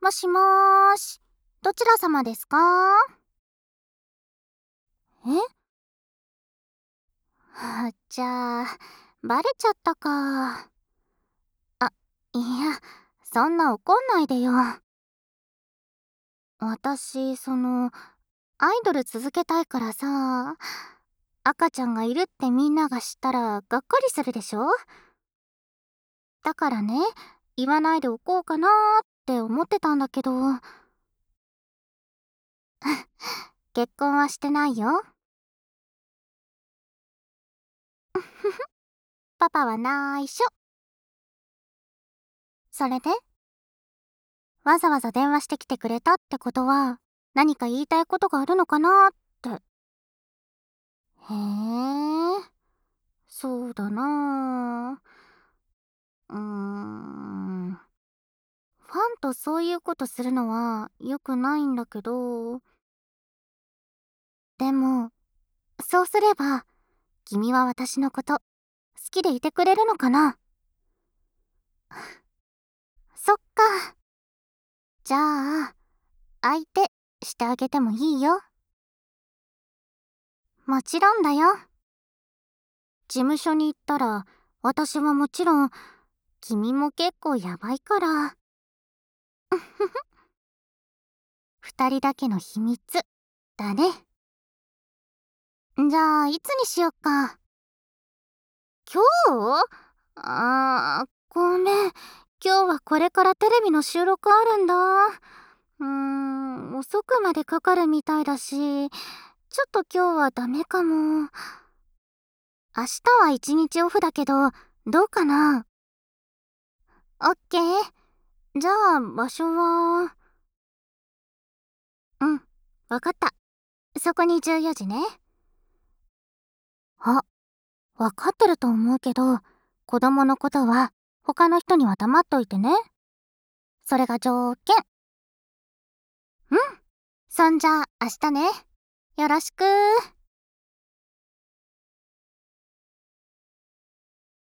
もしもーし、どちら様ですか？えじゃあ、バレちゃったか。あ、いや、そんな怒んないでよ。私、アイドル続けたいからさ、赤ちゃんがいるってみんなが知ったらがっかりするでしょ？だからね、言わないでおこうかなーって思ってたんだけど、結婚はしてないよ。パパは内緒。それでわざわざ電話してきてくれたってことは、何か言いたいことがあるのかなって。へえ、そうだなファンとそういうことするのは良くないんだけど、でも、そうすれば、君は私のこと好きでいてくれるのかな？そっか。じゃあ、相手してあげてもいいよ。もちろんだよ。事務所に行ったら、私はもちろん、君も結構やばいから。二人だけの秘密だね。じゃあ、いつにしよっか。今日？ごめん。今日はこれからテレビの収録あるんだ。遅くまでかかるみたいだし、ちょっと今日はダメかも。明日は一日オフだけど、どうかな？オッケー。じゃあ、場所は、うん、わかった。そこに14時ね。あ、わかってると思うけど、子供のことは他の人には黙っといてね。それが条件。うん。そんじゃあ明日ね。よろしくー。